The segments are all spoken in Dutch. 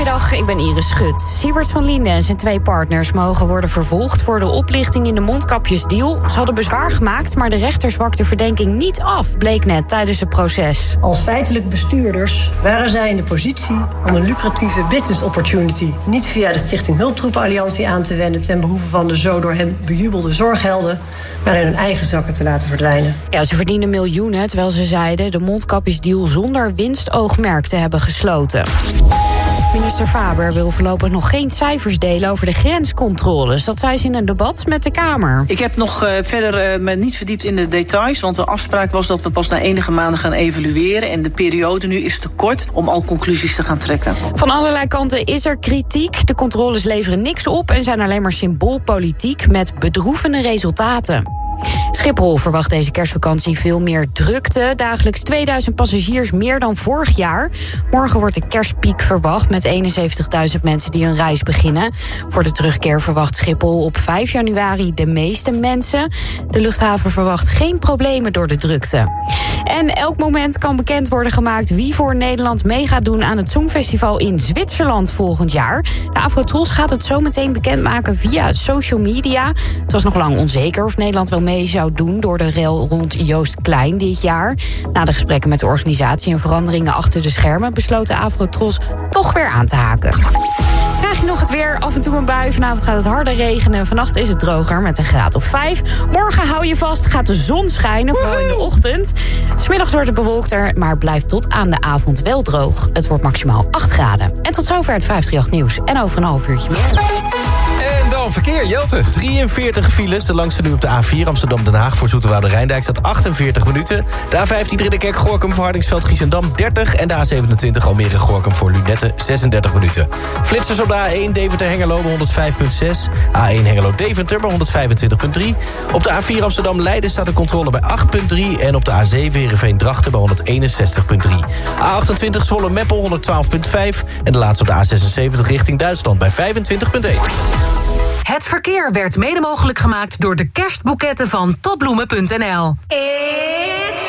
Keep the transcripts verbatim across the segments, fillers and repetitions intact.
Goedemiddag, ik ben Iris Schut. Siewert van Liende en zijn twee partners mogen worden vervolgd voor de oplichting in de mondkapjesdeal. Ze hadden bezwaar gemaakt, maar de rechter zwakt de verdenking niet af, bleek net tijdens het proces. Als feitelijk bestuurders waren zij in de positie om een lucratieve business opportunity niet via de Stichting Hulptroepenalliantie aan te wenden ten behoeve van de zo door hen bejubelde zorghelden, maar in hun eigen zakken te laten verdwijnen. Ja, ze verdienen miljoenen, terwijl ze zeiden de mondkapjesdeal zonder winstoogmerk te hebben gesloten. Minister Faber wil voorlopig nog geen cijfers delen over de grenscontroles. Dat zei ze in een debat met de Kamer. Ik heb nog uh, verder uh, me niet verdiept in de details, want de afspraak was dat we pas na enige maanden gaan evalueren. En de periode nu is te kort om al conclusies te gaan trekken. Van allerlei kanten is er kritiek. De controles leveren niks op en zijn alleen maar symboolpolitiek met bedroevende resultaten. Schiphol verwacht deze kerstvakantie veel meer drukte. Dagelijks tweeduizend passagiers meer dan vorig jaar. Morgen wordt de kerstpiek verwacht met eenenzeventigduizend mensen die hun reis beginnen. Voor de terugkeer verwacht Schiphol op vijf januari de meeste mensen. De luchthaven verwacht geen problemen door de drukte. En elk moment kan bekend worden gemaakt wie voor Nederland mee gaat doen aan het Songfestival in Zwitserland volgend jaar. De Afrotros gaat het zo meteen bekendmaken via social media. Het was nog lang onzeker of Nederland wel mee zou doen door de rel rond Joost Klein dit jaar. Na de gesprekken met de organisatie en veranderingen achter de schermen besloot de Afrotros toch weer aan te haken. Krijg je nog het weer, af en toe een bui. Vanavond gaat het harder regenen. Vannacht is het droger met een graad of vijf. Morgen hou je vast, gaat de zon schijnen, vooral in de ochtend. 'S Middags wordt het bewolkter, maar blijft tot aan de avond wel droog. Het wordt maximaal acht graden. En tot zover het vijfhonderddraaiëntje nieuws. En over een half uurtje meer. En dan verkeer, Jelte. drieënveertig files, de langste nu op de A vier Amsterdam-Den Haag voor Zoeterwoude-Rijndijk staat achtenveertig minuten. De A vijftien Ridderkerk-Gorkum voor Hardingsveld-Giessendam dertig. En de A zevenentwintig Almere-Gorkum voor Lunette zesendertig minuten. Flitsers op de A één Deventer-Hengelo bij honderdvijf komma zes. A één Hengelo-Deventer bij honderdvijfentwintig komma drie. Op de A vier Amsterdam-Leiden staat de controle bij acht komma drie. En op de A zeven Heerenveen-Drachten bij honderdeenenzestig komma drie. A achtentwintig Zwolle-Meppel honderdtwaalf komma vijf. En de laatste op de A zesenzeventig richting Duitsland bij vijfentwintig komma één. Het verkeer werd mede mogelijk gemaakt door de kerstboeketten van topbloemen punt n l. It's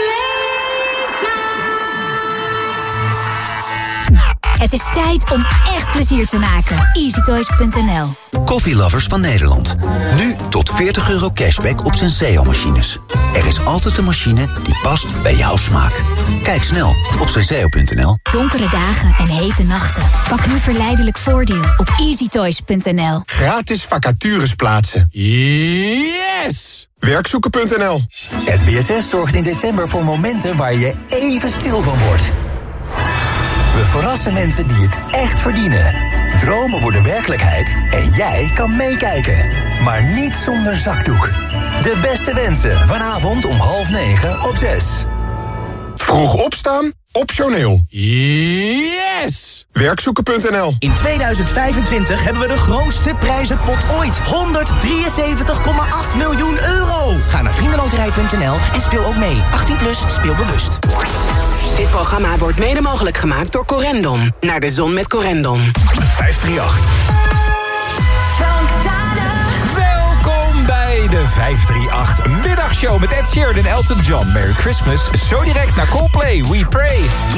Het is tijd om echt plezier te maken. easy toys punt n l. Coffeelovers van Nederland. Nu tot veertig euro cashback op Senseo-machines. Er is altijd een machine die past bij jouw smaak. Kijk snel op senseo punt n l. Donkere dagen en hete nachten. Pak nu verleidelijk voordeel op easy toys punt n l. Gratis vacatures plaatsen. Yes! werkzoeken punt n l. S B S S zorgt in december voor momenten waar je even stil van wordt. We verrassen mensen die het echt verdienen. Dromen worden werkelijkheid en jij kan meekijken. Maar niet zonder zakdoek. De beste wensen vanavond om half negen op zes. Vroeg opstaan, optioneel. Yes! werkzoeken punt n l. In tweeduizend vijfentwintig hebben we de grootste prijzenpot ooit. honderddrieënzeventig komma acht miljoen euro. Ga naar vriendenloterij punt n l en speel ook mee. achttien plus, speel bewust. Dit programma wordt mede mogelijk gemaakt door Corendon. Naar de zon met Corendon. vijfhonderdachtendertig. Welkom bij de vijfhonderdachtendertig middagshow met Ed Sheeran en Elton John. Merry Christmas. Zo direct naar Coldplay. We Pray.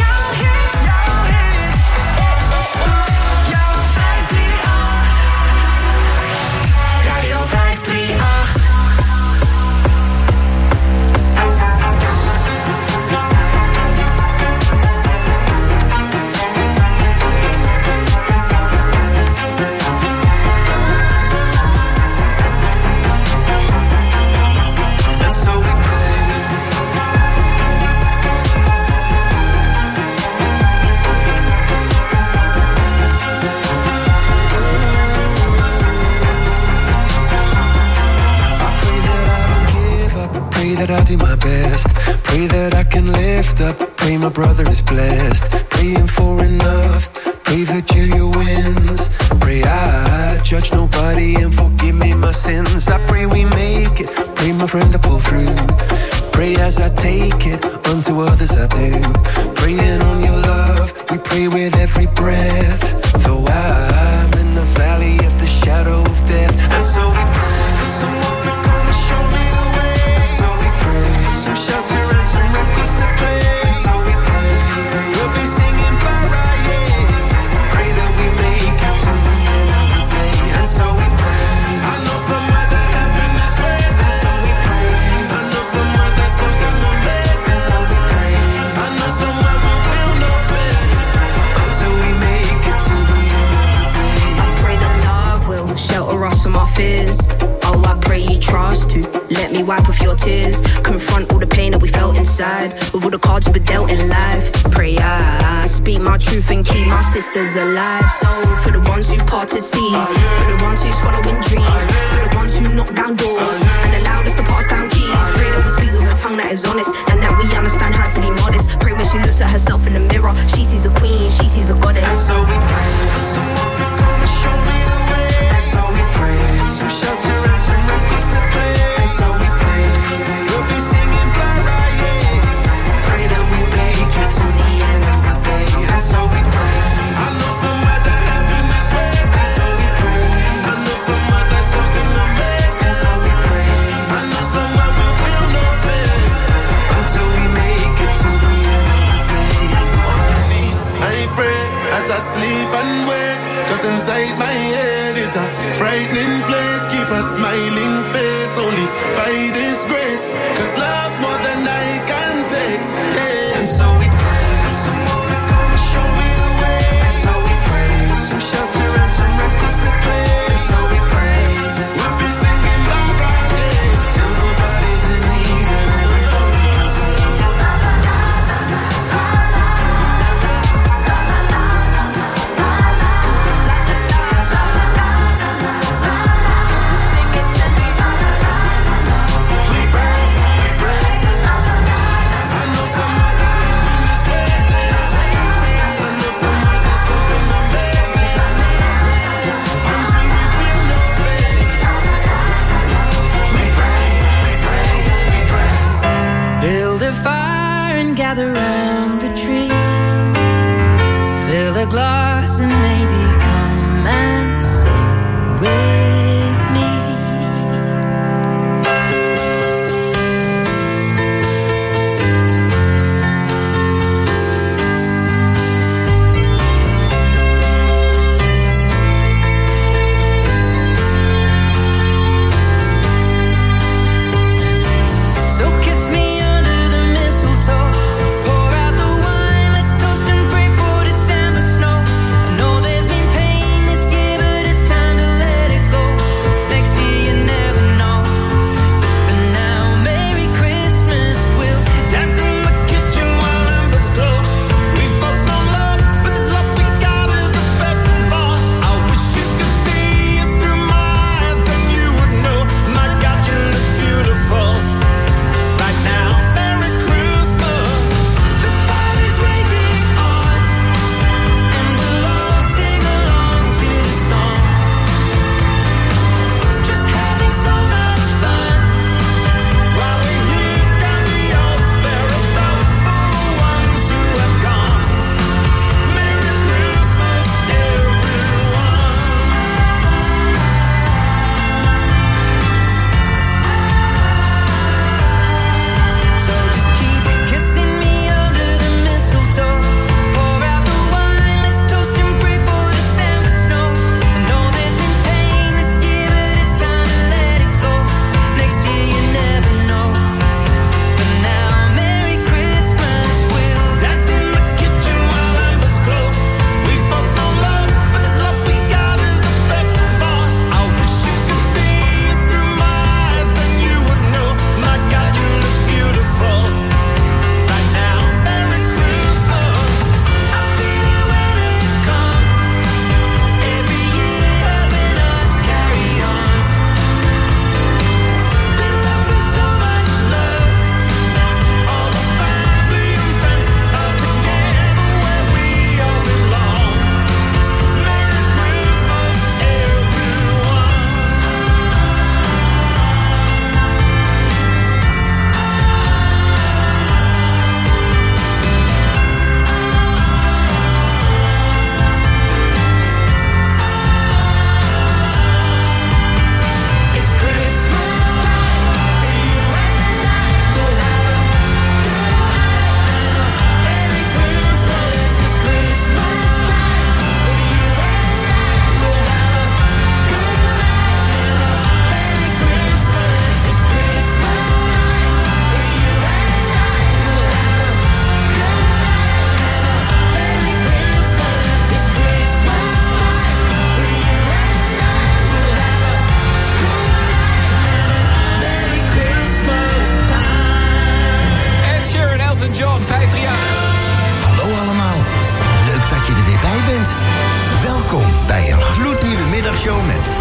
That I'll do my best. Pray that I can lift up. Pray my brother is blessed. Praying for enough. Pray Virgilia wins. Pray I judge nobody and forgive me my sins. I pray we make it. Pray my friend to pull through. Pray as I take it. Unto others I do. Praying on your love. We pray with every breath. Though I'm in the valley of the shadow of death. And so we pray for someone to come and show me the way. Some shelter and some records to play. So we pray we'll be singing bye, yeah. Pray that we fears. Oh, I pray you trust to let me wipe off your tears. Confront all the pain that we felt inside, with all the cards we were dealt in life. Pray I speak my truth and keep my sisters alive. So for the ones who parted seas, for the ones who's following dreams, for the ones who knock down doors and allowed us to pass down keys. Pray that we speak with a tongue that is honest, and that we understand how to be modest. Pray when she looks at herself in the mirror, she sees a queen, she sees a goddess. And so we pray for someone to come and show me the way. And so we pray for some shelter and some records to play. And so we pray we'll be singing Mariah. Pray that we make it to the end of the day. And so we pray. I know somewhere that heaven is waiting. And so we pray. I know somewhere there's something amazing. And so we pray. I know somewhere we'll feel no pain until we make it to the end of the day. On your knees, I pray as I sleep and wake. Cause inside my head is a frightening place. Keep a smiling face only by this grace. Cause love's more than I can take, yeah. And so we pray for someone to come and show me the way. And so we pray for some shelter and some records to play. And so we pray we'll be singing loud right there till nobody's in need and everybody's in. Build a fire and gather round the tree. Fill a glass and maybe come and sing with me. So kiss me under the mistletoe. Pour out the wine, let's toast and pray for December snow. I know that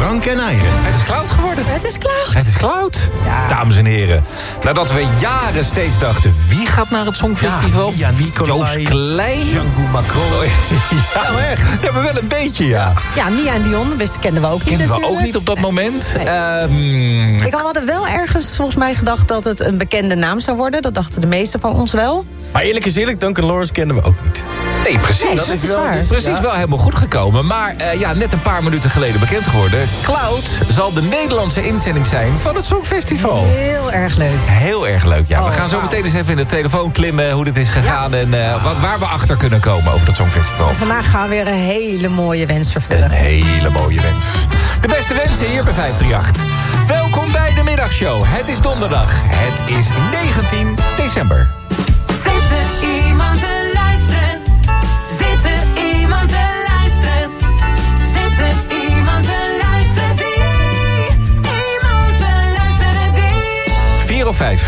Frank en Eiren. Het is Cloud geworden. Het is Cloud. Het is Cloud. Ja. Dames en heren, nadat we jaren steeds dachten... wie gaat naar het Songfestival? Ja, Nicolai, Joost Klein. Django Macron. Ja, maar echt. Ja, maar wel een beetje, ja. Ja, Mia en Dion wist, kenden we ook niet Kenden we natuurlijk. ook niet op dat moment. Nee. Um, Ik had wel ergens volgens mij gedacht dat het een bekende naam zou worden. Dat dachten de meesten van ons wel. Maar eerlijk is eerlijk, Duncan Lawrence kenden we ook niet. Nee, precies. Nee, dat, dat is is wel, waar. dus precies Ja. wel helemaal goed gekomen. Maar uh, ja, net een paar minuten geleden bekend geworden. Cloud zal de Nederlandse inzending zijn van het Songfestival. Heel erg leuk. Heel erg leuk, ja. Oh, we gaan zo wow. meteen eens even in de telefoon klimmen hoe dit is gegaan... en uh, wat, waar we achter kunnen komen over het Songfestival. En vandaag gaan we weer een hele mooie wens vervullen. Een hele mooie wens. De beste wensen hier bij vijf drie acht. Welkom bij de middagshow. Het is donderdag. Het is negentien december. Zit er iemand te luisteren? Zit er iemand te luisteren? Zit er iemand te luisteren die? Iemand te luisteren die? Vier of vijf?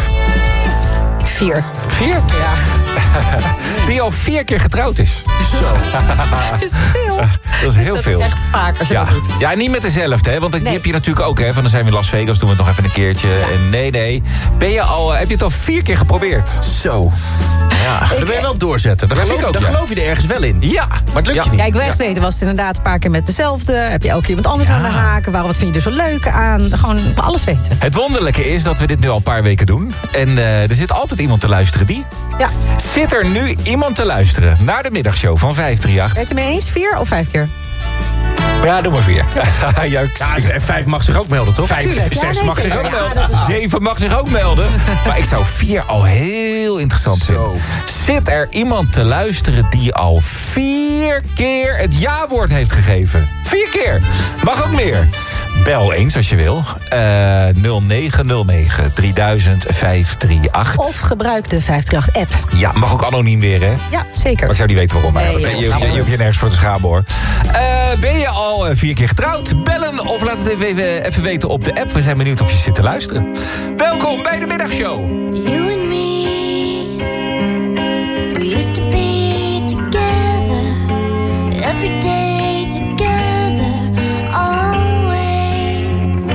Vier. Vier? Ja. Die al vier keer getrouwd is. Zo. Dat is veel. Dat is heel dat veel. is echt vaak als je Ja. dat doet. ja, niet met dezelfde, hè? Want die Nee. heb je natuurlijk ook, hè? Van dan zijn we in Las Vegas, doen we het nog even een keertje. En nee, nee. Ben je al, heb je het al vier keer geprobeerd? Zo. Ja. Dan wil je wel doorzetten. Dan, Dat geloof, vind ik dan ook, ja. geloof je er ergens wel in. Ja. Maar het lukt Ja. je niet. Ja, ik wil echt weten, was het inderdaad een paar keer met dezelfde? Heb je elke keer iemand anders Ja. aan de haken? Waarom, wat vind je er zo leuk aan? Gewoon alles weten. Het wonderlijke is dat we dit nu al een paar weken doen. En uh, er zit altijd iemand te luisteren die... Ja. Zit er nu iemand te luisteren naar de middagshow van vijf drie acht? Ben je het ermee eens? Vier of vijf keer? Ja, doe maar vier. Ja, Ja, en vijf mag zich ook melden, toch? Vijf, Tuurlijk. Ja, zes nee, mag zich zeker. ook Ja, melden. dat is waar. Zeven mag zich ook melden. Maar ik zou vier al heel interessant Zo. vinden. Zit er iemand te luisteren die al vier keer het ja-woord heeft gegeven? Vier keer. Mag ook meer. Bel eens als je wil. Uh, nul negen nul negen drie duizend vijf drie acht. Of gebruik de vijf drie acht app. Ja, mag ook anoniem weer, hè? Ja, zeker. Maar ik zou niet weten waarom. Nee, maar joh, je, je, ga je, maar. je hoeft je nergens voor te schamen, hoor. Uh, ben je al uh, vier keer getrouwd? Bellen of laat het even, even weten op de app. We zijn benieuwd of je zit te luisteren. Welkom bij de middagshow. You and me, we used to be together, every day together, always.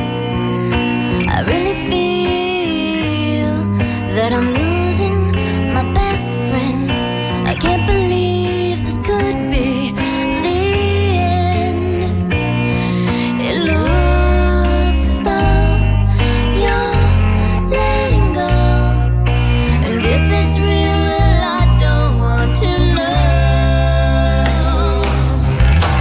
I really feel that I'm losing my best friend. I can't believe this could be the end. It looks as though you're letting go, and if it's real, well, I don't want to know.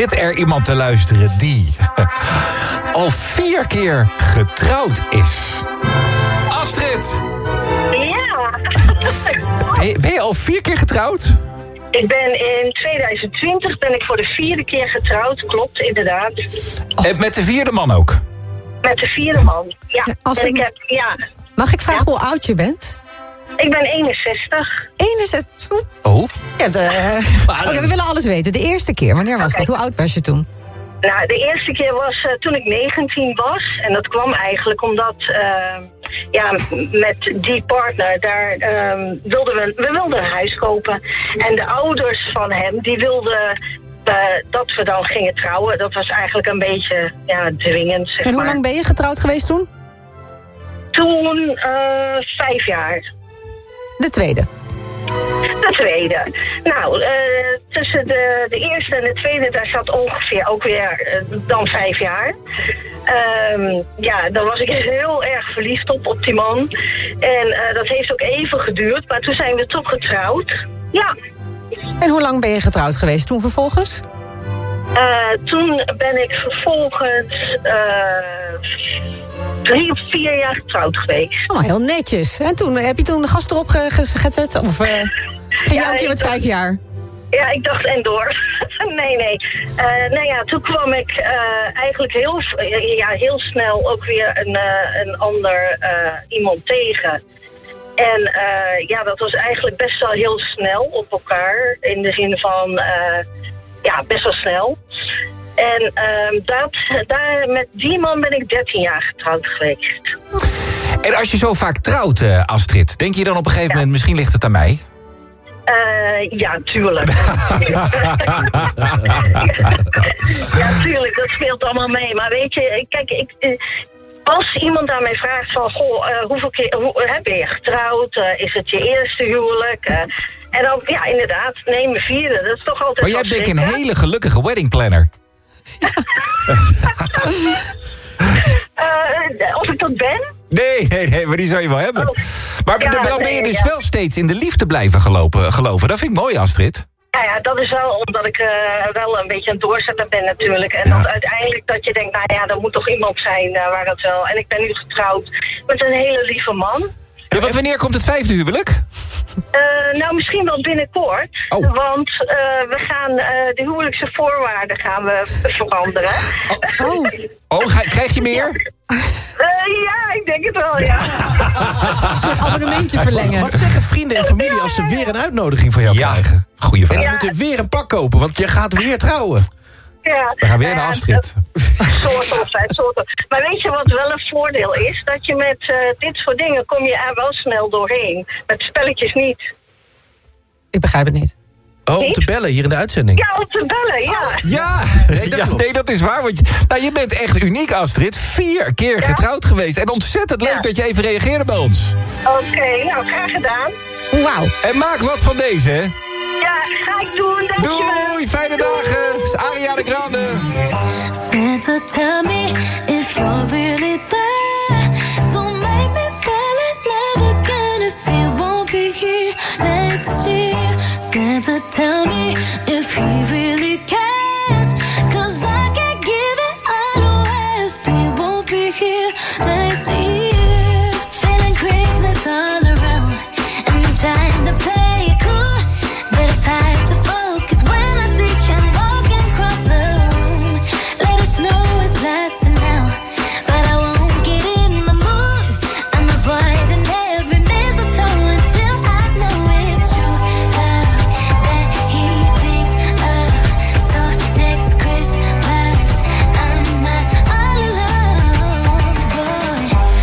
Zit er iemand te luisteren die al vier keer getrouwd is? Astrid! Ja. Ben je, ben je al vier keer getrouwd? Ik ben in tweeduizend twintig ben ik voor de vierde keer getrouwd, klopt, inderdaad. En met de vierde man ook? Met de vierde man, ja. Als en ik- ik heb, ja. Mag ik vragen Ja. hoe oud je bent? Ik ben eenenzestig. eenenzestig? Oh. Ja, de, Oké, we willen alles weten. De eerste keer, wanneer was dat? Hoe oud was je toen? Nou, de eerste keer was uh, toen ik negentien was. En dat kwam eigenlijk omdat, uh, ja, met die partner, daar um, wilden we, we wilden een huis kopen. En de ouders van hem, die wilden uh, dat we dan gingen trouwen. Dat was eigenlijk een beetje, ja, dwingend, zeg En hoe maar. lang ben je getrouwd geweest toen? Toen uh, vijf jaar. De tweede. De tweede. Nou, uh, tussen de, de eerste en de tweede, daar zat ongeveer ook weer uh, dan vijf jaar. Um, ja, daar was ik heel erg verliefd op, op die man. En uh, dat heeft ook even geduurd, maar toen zijn we toch getrouwd. Ja. En hoe lang ben je getrouwd geweest toen vervolgens? Uh, toen ben ik vervolgens uh, drie of vier jaar getrouwd geweest. Oh, heel netjes. En toen, heb je toen de gast erop ge- ge- gezet? Of uh, ging je Ja, elke keer ik met dacht- vijf jaar? Ja, ik dacht en door. nee, nee. Uh, nou ja, toen kwam ik uh, eigenlijk heel, uh, ja, heel snel ook weer een, uh, een ander uh, iemand tegen. En uh, ja, dat was eigenlijk best wel heel snel op elkaar. In de zin van, uh, ja, best wel snel. En uh, dat, daar, met die man ben ik dertien jaar getrouwd geweest. En als je zo vaak trouwt, uh, Astrid, denk je dan op een gegeven moment, misschien ligt het aan mij? Uh, ja, tuurlijk. ja, tuurlijk, dat speelt allemaal mee. Maar weet je, kijk, ik, uh, als iemand aan mij vraagt van, goh, uh, hoeveel keer hoe, uh, ben je getrouwd? Uh, is het je eerste huwelijk? Uh, en dan, ja, inderdaad, nee, mijn vierde, dat is toch altijd Maar jij wel hebt denk ik een schrikken. hele gelukkige wedding planner. Uh, of ik dat ben? Nee, nee, nee, maar die zou je wel hebben. Oh. Maar Ja, dan ben nee, je dus ja. wel steeds in de liefde blijven gelopen, geloven. Dat vind ik mooi, Astrid. Ja, ja, dat is wel omdat ik uh, wel een beetje een doorzetter ben natuurlijk. En Ja. dat uiteindelijk dat je denkt, nou ja, er moet toch iemand zijn uh, waar het wel... En ik ben nu getrouwd met een hele lieve man. Ja, want wanneer komt het vijfde huwelijk? Uh, nou, misschien wel binnenkort. Oh. Want uh, we gaan uh, de huwelijkse voorwaarden gaan we veranderen. Oh, Oh, ga- krijg je meer? Uh, ja, ik denk het wel, ja. een soort abonnementje verlengen. Wat zeggen vrienden en familie als ze weer een uitnodiging van jou Ja, krijgen? goeie En vraag. die moeten weer een pak kopen, want je gaat weer trouwen. ja. We gaan weer Uh, naar Astrid. Soort of zijn, soort of. Maar weet je wat wel een voordeel is? Dat je met uh, dit soort dingen kom je er wel snel doorheen. Met spelletjes niet. Ik begrijp het niet. Oh, om Niet? te bellen hier in de uitzending. Ja, om te bellen, ja. Ja, Nee, dat ja klopt. nee, dat is waar. Want je, nou, je bent echt uniek, Astrid. Vier keer Ja. getrouwd geweest. En ontzettend leuk Ja. dat je even reageerde bij ons. Oké, nou, graag gedaan. Wauw. En maak wat van deze, hè. Ja, ga ik doen, dankjewel. Doei, fijne dagen. Het is Ariana Grande. Santa, tell me if you're really there. Don't make me fall in love again if you won't be here next year. Santa, tell me if he really cares. 'Cause I can't give it all away if he won't be here next year. Feeling Christmas all around, and I'm trying to play it cool, but it's hard to focus when I see him walking across the room. Let it snow is blasting now, but I won't get in the mood. I'm avoiding every mistletoe until I know it's true love that he thinks of. So next Christmas I'm not all alone, boy.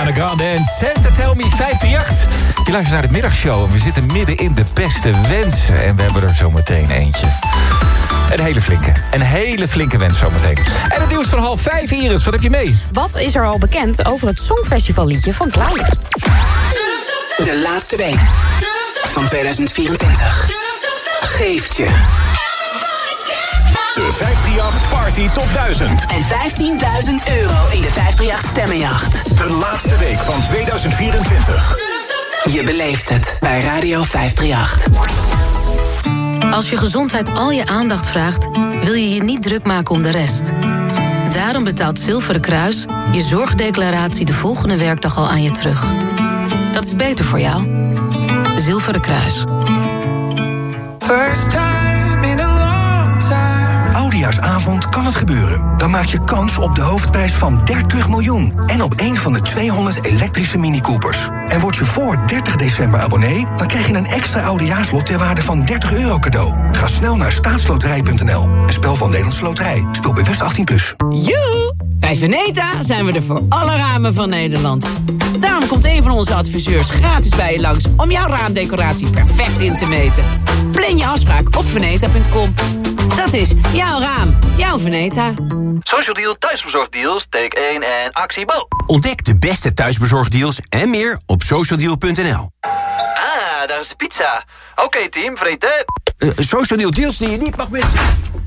Ariana Grande en Santa Tell Me vijf drie acht. Je luistert naar de middagshow en we zitten midden in de beste wensen. En we hebben er zometeen eentje. Een hele flinke. Een hele flinke wens zometeen. En het nieuws van half vijf, Iris. Wat heb je mee? Wat is er al bekend over het Songfestivalliedje van Cloud? De laatste week van tweeduizend vierentwintig geeft je de vijf drie acht Party Top duizend. En vijftienduizend euro in de vijf drie acht Stemmenjacht. De laatste week van tweeduizend vierentwintig. Je beleeft het bij Radio vijf drie acht. Als je gezondheid al je aandacht vraagt, wil je je niet druk maken om de rest. Daarom betaalt Zilveren Kruis je zorgdeclaratie de volgende werkdag al aan je terug. Dat is beter voor jou. Zilveren Kruis. First time in a long time. Oudejaarsavond kan het gebeuren. Dan maak je kans op de hoofdprijs van dertig miljoen. En op een van de tweehonderd elektrische Mini Coopers. En word je voor dertig december abonnee, dan krijg je een extra oudejaarslot ter waarde van dertig euro cadeau. Ga snel naar staatsloterij punt n l. Een spel van Nederlandse Loterij. Speel bewust achttien plus. Joe! Bij Veneta zijn we er voor alle ramen van Nederland. Daarom komt een van onze adviseurs gratis bij je langs om jouw raamdecoratie perfect in te meten. Plan je afspraak op veneta punt com. Dat is jouw raam, jouw Veneta. Social Deal thuisbezorgdeals, take één en actie bal. Ontdek de beste thuisbezorgdeals en meer op social deal punt n l. Ah, daar is de pizza. Oké okay, team, vreten. Uh, Social Deal deals die je niet mag missen.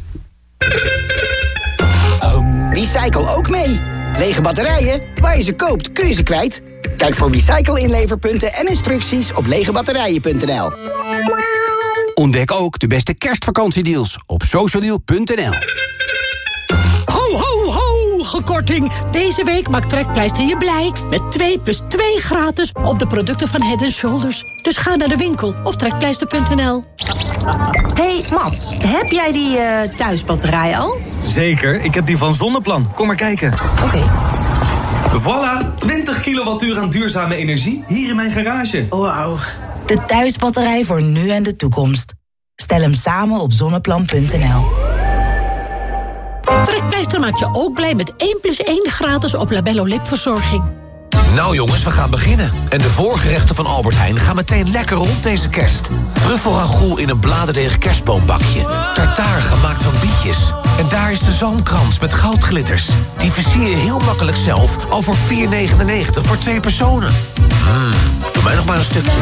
Um, recycle ook mee. Lege batterijen, waar je ze koopt kun je ze kwijt. Kijk voor recycle-inleverpunten en instructies op legebatterijen punt n l. Ontdek ook de beste kerstvakantiedeals op social deal punt n l. Ho, ho, ho! Gekorting. Deze week maakt Trekpleister je blij. Met twee plus twee gratis op de producten van Head and Shoulders. Dus ga naar de winkel of trekpleister punt n l. Hey Mats, heb jij die uh, thuisbatterij al? Zeker, ik heb die van Zonneplan. Kom maar kijken. Oké. Okay. Voilà, twintig kilowattuur aan duurzame energie hier in mijn garage. Wauw. De thuisbatterij voor nu en de toekomst. Stel hem samen op zonneplan punt n l. Trekpleister maakt je ook blij met één plus één gratis op Labello lipverzorging. Nou jongens, we gaan beginnen. En de voorgerechten van Albert Heijn gaan meteen lekker rond deze kerst. Truffelragout in een bladerdeeg kerstboombakje. Tartaar gemaakt van bietjes. En daar is de zalmkrans met goudglitters. Die versier je heel makkelijk zelf al voor vier negenennegentig voor twee personen. Mmm, doe mij nog maar een stukje.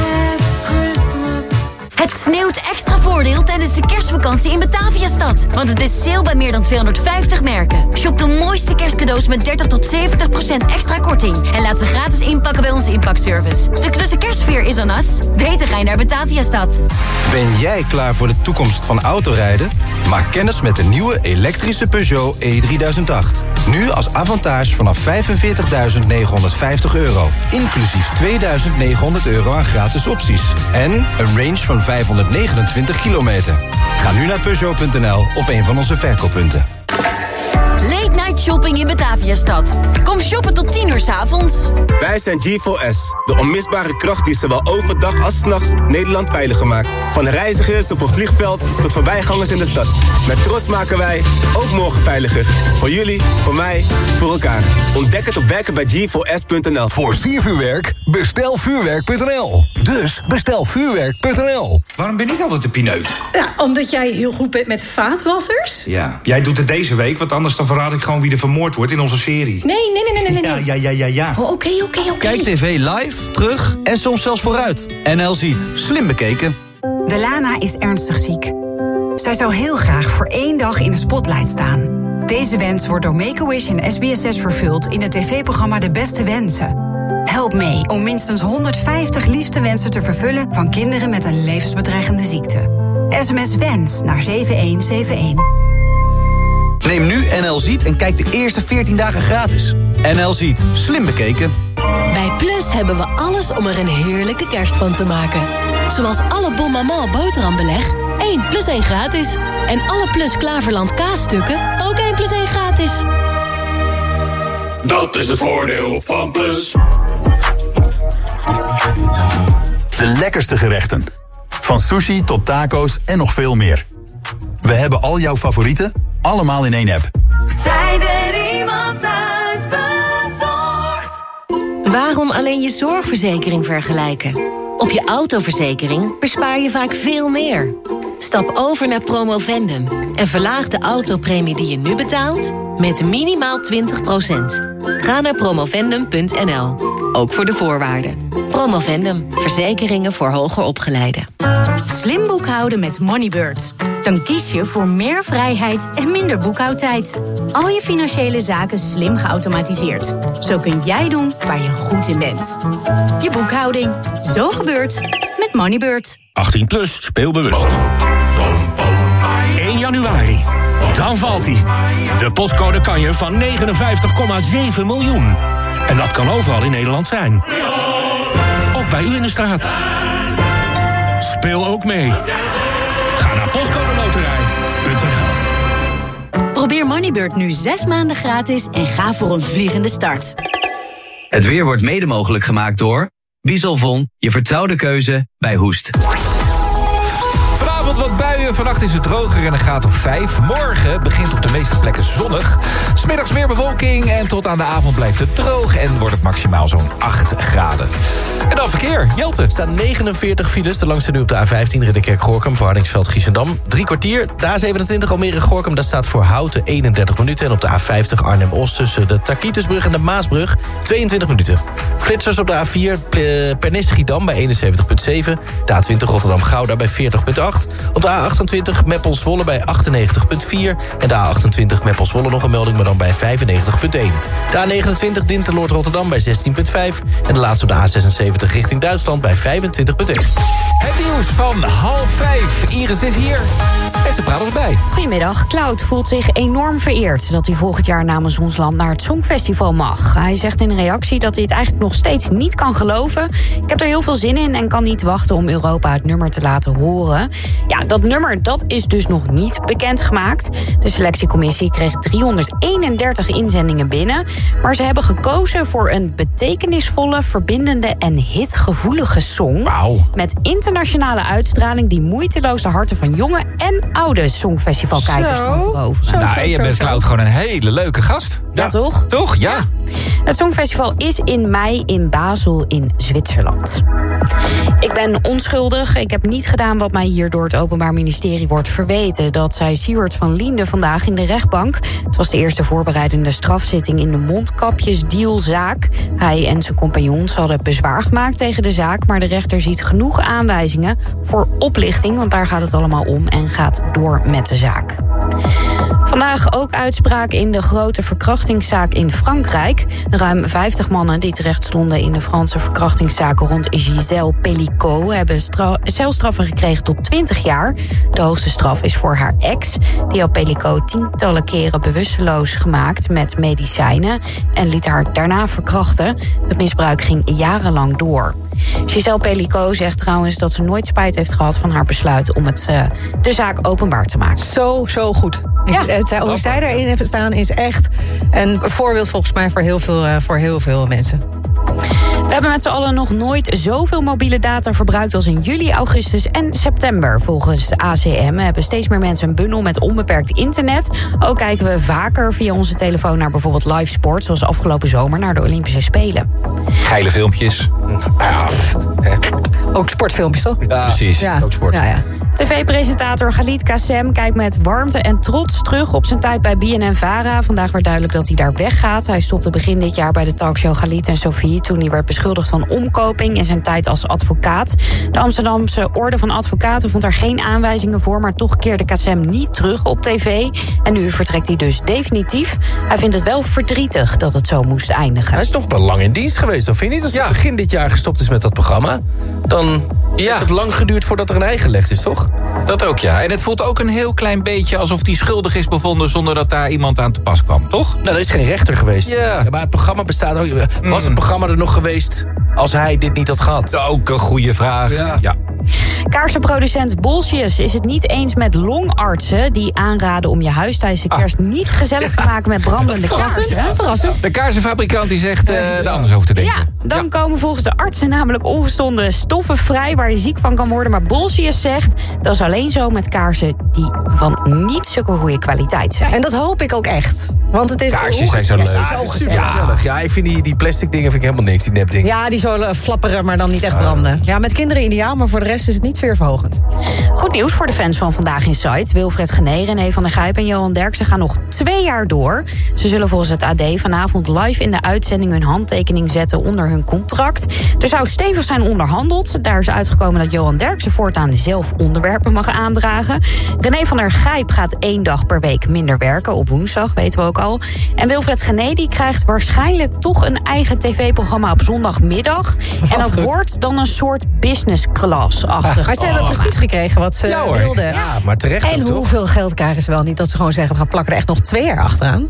Het sneeuwt extra voordeel tijdens de kerstvakantie in Bataviastad. Want het is sale bij meer dan tweehonderdvijftig merken. Shop de mooiste kerstcadeaus met dertig tot zeventig procent extra korting. En laat ze gratis inpakken bij onze inpakservice. De knusse kerstsfeer is aan as. Beter ga je naar Bataviastad. Ben jij klaar voor de toekomst van autorijden? Maak kennis met de nieuwe elektrische Peugeot E drieduizend acht. Nu als Avantage vanaf vijfenveertigduizend negenhonderdvijftig euro. Inclusief tweeduizend negenhonderd euro aan gratis opties. En een range van vijfhonderdnegenentwintig kilometer. Ga nu naar Peugeot punt n l of een van onze verkooppunten. Late night shopping in Bataviastad. Kom shoppen tot tien uur 's avonds. Wij zijn G four S, de onmisbare kracht die zowel overdag als 's nachts Nederland veiliger maakt. Van reizigers op een vliegveld tot voorbijgangers in de stad. Met trots maken wij ook morgen veiliger. Voor jullie, voor mij, voor elkaar. Ontdek het op werken bij G four S punt n l. Voor siervuurwerk, bestel vuurwerk punt n l. Dus bestel vuurwerk punt n l. Waarom ben ik altijd de pineut? Ja, omdat jij heel goed bent met vaatwassers. Ja, jij doet het deze week, want anders dan verraad ik gewoon wie er vermoord wordt in onze serie. Nee, nee, nee, nee, nee. nee. Ja, ja, ja, ja, ja. Oh, oké, oké, oké. Kijk tv live, terug en soms zelfs vooruit. N L ziet. Slim bekeken. Delana is ernstig ziek. Zij zou heel graag voor één dag in de spotlight staan. Deze wens wordt door Make-A-Wish en S B S S vervuld in het tv-programma De Beste Wensen. Help mee om minstens honderdvijftig liefste wensen te vervullen van kinderen met een levensbedreigende ziekte. S M S WENS naar zeven een zeven een. Neem nu N L Ziet en kijk de eerste veertien dagen gratis. N L Ziet. Slim bekeken. Bij Plus hebben we alles om er een heerlijke kerst van te maken. Zoals alle Bon Maman boterhambeleg, één plus één gratis. En alle Plus Klaverland kaasstukken, ook één plus één gratis. Dat is het voordeel van Plus. De lekkerste gerechten. Van sushi tot taco's en nog veel meer. We hebben al jouw favorieten, allemaal in één app. Zijn er iemand thuis bezorgd? Waarom alleen je zorgverzekering vergelijken? Op je autoverzekering bespaar je vaak veel meer. Stap over naar Promovendum en verlaag de autopremie die je nu betaalt met minimaal twintig procent. Ga naar promovendum punt n l, ook voor de voorwaarden. Promovendum, verzekeringen voor hoger opgeleiden. Slim boekhouden met Moneybird. Dan kies je voor meer vrijheid en minder boekhoudtijd. Al je financiële zaken slim geautomatiseerd. Zo kun jij doen waar je goed in bent. Je boekhouding. Zo gebeurt met Moneybird. achttien plus, speelbewust. één januari. Dan valt hij. De postcode kanjer van negenenvijftig komma zeven miljoen. En dat kan overal in Nederland zijn. Ook bij u in de straat. Speel ook mee. Ga naar postcodeloterij punt n l. Probeer Moneybird nu zes maanden gratis en ga voor een vliegende start. Het weer wordt mede mogelijk gemaakt door Bizolvon, je vertrouwde keuze bij Hoest. Vanavond wat buien, vannacht is het droger en een graad of vijf. Morgen begint op de meeste plekken zonnig. 's Middags meer bewolking en tot aan de avond blijft het droog en wordt het maximaal zo'n acht graden. En dan verkeer, Jelte. Er staan negenenveertig files, de langste nu op de A vijftien Ridderkerk-Gorinchem, Hardingsveld, Giessendam. Drie kwartier, de A zevenentwintig Almere-Gorinchem, daar staat voor Houten eenendertig minuten. En op de A vijftig Arnhem-Oost tussen de Takitusbrug en de Maasbrug tweeëntwintig minuten. Flitsers op de A vier Pernis-Schiedam bij eenenzeventig komma zeven. De A twintig Rotterdam-Gouda bij veertig komma acht. Op de A achtentwintig Meppel-Zwolle bij achtennegentig komma vier. En de A achtentwintig Meppel-Zwolle nog een melding, maar dan bij vijfennegentig komma één. De A negenentwintig Dinterloord-Rotterdam bij zestien komma vijf. En de laatste op de A zesenzeventig richting Duitsland bij vijfentwintig komma één. Het nieuws van half vijf. Iris is hier. En ze praat erbij. Goedemiddag. Cloud voelt zich enorm vereerd dat hij volgend jaar namens ons land naar het Songfestival mag. Hij zegt in een reactie dat hij het eigenlijk nog steeds niet kan geloven. Ik heb er heel veel zin in en kan niet wachten om Europa het nummer te laten horen. Ja, dat nummer dat is dus nog niet bekendgemaakt. De selectiecommissie kreeg driehonderdeenendertig inzendingen binnen. Maar ze hebben gekozen voor een betekenisvolle, verbindende en hitgevoelige song. Wauw. Met internationale uitstraling die moeiteloos de harten van jonge en oude Songfestivalkijkers kan veroveren. Nou, en je bent Cloud gewoon een hele leuke gast. Ja, ja toch? Toch, ja. ja. Het Songfestival is in mei in Basel in Zwitserland. Ik ben onschuldig. Ik heb niet gedaan wat mij hier door het Openbaar Ministerie wordt verweten. Dat zei Siewert van Liende vandaag in de rechtbank. Het was de eerste voorbereidende strafzitting in de mondkapjesdealzaak. Hij en zijn compagnons hadden bezwaar gemaakt tegen de zaak, maar de rechter ziet genoeg aanwijzingen voor oplichting, want daar gaat het allemaal om, en gaat door met de zaak. Vandaag ook uitspraak in de grote verkrachtingszaak in Frankrijk. De ruim vijftig mannen die terecht stonden in de Franse verkrachtingszaken rond Gisèle Pelicot hebben stra- celstraffen gekregen tot twintig jaar. De hoogste straf is voor haar ex. Die had Pelicot tientallen keren bewusteloos gemaakt met medicijnen en liet haar daarna verkrachten. Het misbruik ging jarenlang door. Gisèle Pelicot zegt trouwens dat ze nooit spijt heeft gehad van haar besluit om het, uh, de zaak openbaar te maken. Zo, zo goed. Ja. Het, hoe zij daarin heeft staan is echt een voorbeeld volgens mij voor heel veel, uh, voor heel veel mensen. We hebben met z'n allen nog nooit zoveel mobiele data verbruikt als in juli, augustus en september. Volgens de A C M hebben steeds meer mensen een bundel met onbeperkt internet. Ook kijken we vaker via onze telefoon naar bijvoorbeeld live sport, zoals afgelopen zomer naar de Olympische Spelen. Geile filmpjes. Ja, ook sportfilmpjes, toch? Ja, precies. Ja. Ook sport. Ja, ja. T V-presentator Khalid Kassem kijkt met warmte en trots terug op zijn tijd bij B N N Vara. Vandaag werd duidelijk dat hij daar weggaat. Hij stopte begin dit jaar bij de talkshow Khalid en Sophie toen hij werd beschuldigd van omkoping in zijn tijd als advocaat. De Amsterdamse Orde van Advocaten vond er geen aanwijzingen voor, maar toch keerde Kassem niet terug op tv. En nu vertrekt hij dus definitief. Hij vindt het wel verdrietig dat het zo moest eindigen. Hij is toch wel lang in dienst geweest, of vind je niet? Als hij ja. begin dit jaar gestopt is met dat programma, dan ja. heeft het lang geduurd voordat er een ei gelegd is, toch? Dat ook, ja. En het voelt ook een heel klein beetje alsof hij schuldig is bevonden zonder dat daar iemand aan te pas kwam, toch? Nou, er is geen rechter geweest. Ja. Ja, maar het programma bestaat ook. Was het programma er nog geweest als hij dit niet had gehad? Ook een goede vraag. Ja. ja. Kaarsenproducent Bolsjes is het niet eens met longartsen die aanraden om je huis tijdens de kerst ah. niet gezellig te maken met brandende kaarsen. Verrassend. De kaarsenfabrikant die zegt uh, er anders over te denken. Ja, dan ja. komen volgens de artsen namelijk ongestonden stoffen vrij waar je ziek van kan worden. Maar Bolsjes zegt dat is alleen zo met kaarsen die van niet zulke goede kwaliteit zijn. En dat hoop ik ook echt. Want het is Kaarsjes zijn zo leuk. Ja, Ja, zo gezellig. ja, gezellig. Ja, ik vind die, die plastic dingen vind ik helemaal niks, die nepdingen. Ja, die zullen flapperen, maar dan niet echt branden. Ja, met kinderen ideaal, maar voor de rest is het niet sfeerverhogend. Goed nieuws voor de fans van Vandaag in Sight. Wilfred Genee, René van der Gijp en Johan Derksen gaan nog twee jaar door. Ze zullen volgens het A D vanavond live in de uitzending hun handtekening zetten onder hun contract. Er zou stevig zijn onderhandeld. Daar is uitgekomen dat Johan Derksen voortaan zelf onderwerpen mag aandragen. René van der Gijp gaat één dag per week minder werken. Op woensdag, weten we ook al. En Wilfred Genee die krijgt waarschijnlijk toch een eigen tv-programma op zondagmiddag. Wat en dat goed. wordt dan een soort business class-achtig. Maar ze hebben precies gekregen wat ze Ja, hoor. wilden. Ja, maar terecht En ook, toch? hoeveel geld krijgen ze wel niet dat ze gewoon zeggen... we gaan plakken er echt nog twee jaar achteraan?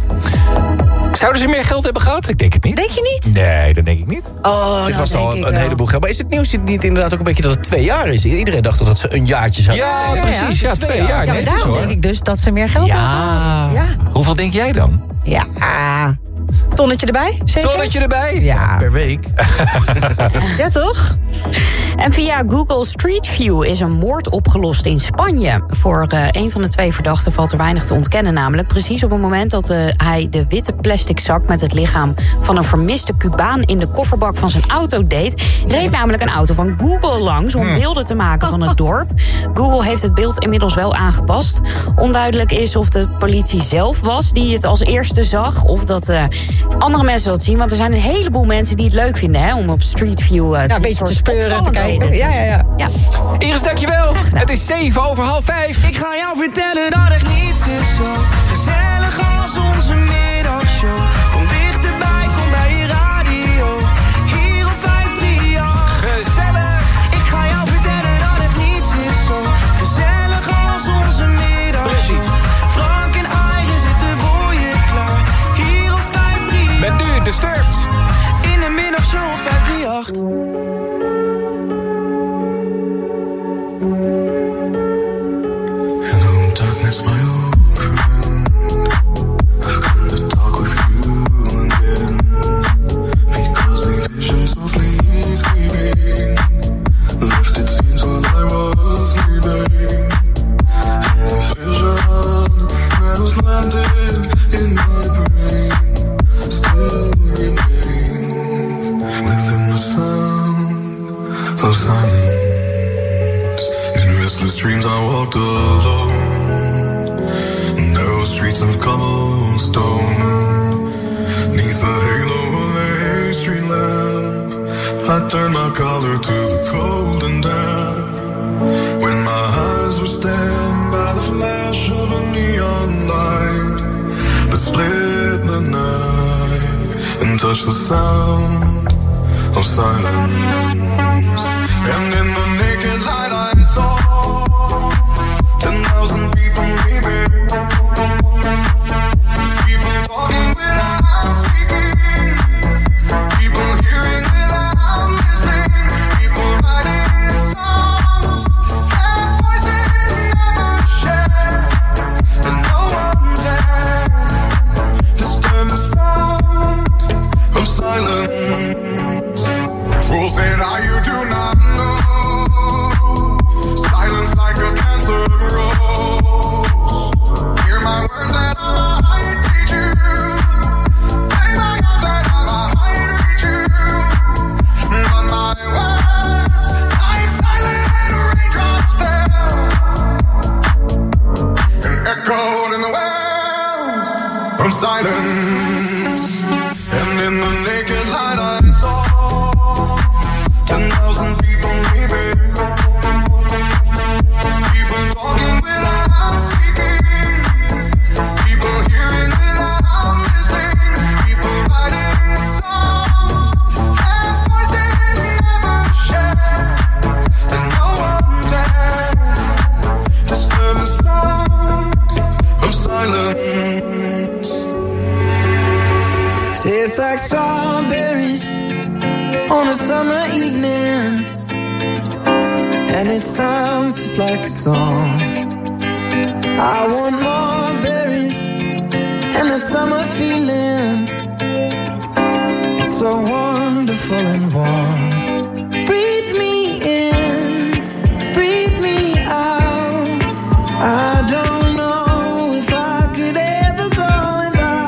Zouden ze meer geld hebben gehad? Ik denk het niet. Denk je niet? Nee, dat denk ik niet. Oh, Dit nou was denk al ik een wel. heleboel geld. Maar is het nieuws niet inderdaad ook een beetje dat het twee jaar is? Iedereen dacht dat ze een jaartje zouden. Ja, precies. Ja, twee jaar. Ja, maar netjes, daarom hoor. denk ik dus dat ze meer geld Ja. hebben gehad. Ja. Hoeveel denk jij dan? Ja. Tonnetje erbij, zeker? Tonnetje erbij? Ja. Per week. Ja, toch? En via Google Street View is een moord opgelost in Spanje. Voor uh, een van de twee verdachten valt er weinig te ontkennen. Namelijk precies op het moment dat uh, hij de witte plastic zak... met het lichaam van een vermiste Cubaan in de kofferbak van zijn auto deed... reed namelijk een auto van Google langs om beelden te maken van het dorp. Google heeft het beeld inmiddels wel aangepast. Onduidelijk is of de politie zelf was die het als eerste zag... of dat uh, andere mensen dat zien. Want er zijn een heleboel mensen die het leuk vinden... Hè, om op Street View uh, Ja, een beetje te speuren en te kijken. Ja, ja, ja. ja. Iris, dankjewel. Het is zeven over half vijf. Ik ga jou vertellen dat echt niets is zo gezellig als onze middagshow. Kom dichterbij, kom bij je radio. Hier op vijf drie acht. Gezellig. Ik ga jou vertellen dat echt niets is zo gezellig als onze middagshow. Precies. Frank en Eigen zitten voor je klaar. Hier op vijf drie acht. Met nu Disturbed. In de middagshow op vijf drie acht. Hello, darkness, my old friend. I've come to talk with you again. Because the visions of me creeping left its scenes while I was sleeping. And the vision that was planted in my brain still remains within the sound of silence. In restless dreams I walked alone, narrow streets of cobblestone. Neath the halo of a street lamp, I turned my collar to the cold and damp. When my eyes were stabbed by the flash of a neon light that split the night and touched the sound of silence. And in the naked light I saw ten thousand people leaving. People talking without speaking. People hearing without listening. People writing songs that voices never share. And no one dared disturb the sound of silence. Fools say now you do not know. Silence like a cancer grows. Hear my words and I might teach you. Play my arms and I might reach you. But my words, like silent raindrops fell and echoed in the wells of silence. And in the naked light I saw ten thousand people leaving. People talking without speaking. People hearing without listening. People writing songs that voices never share. And no one dared disturb the sound of silence. Tastes like strawberries on a summer evening, and it sounds just like a song. I want more berries and that summer feeling. It's so wonderful and warm. Breathe me in, breathe me out. I don't know if I could ever go without.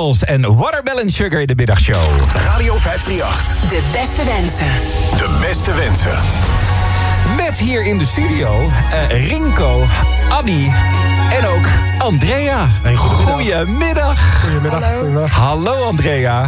Girls en Watermelon Sugar in de middagshow. Radio vijfhonderdachtendertig. De beste wensen. De beste wensen. Met hier in de studio uh, Rinko, Annie en ook Andrea. Hey, goedemiddag. Goedemiddag. Goedemiddag. Hallo, goedemiddag. Hallo Andrea.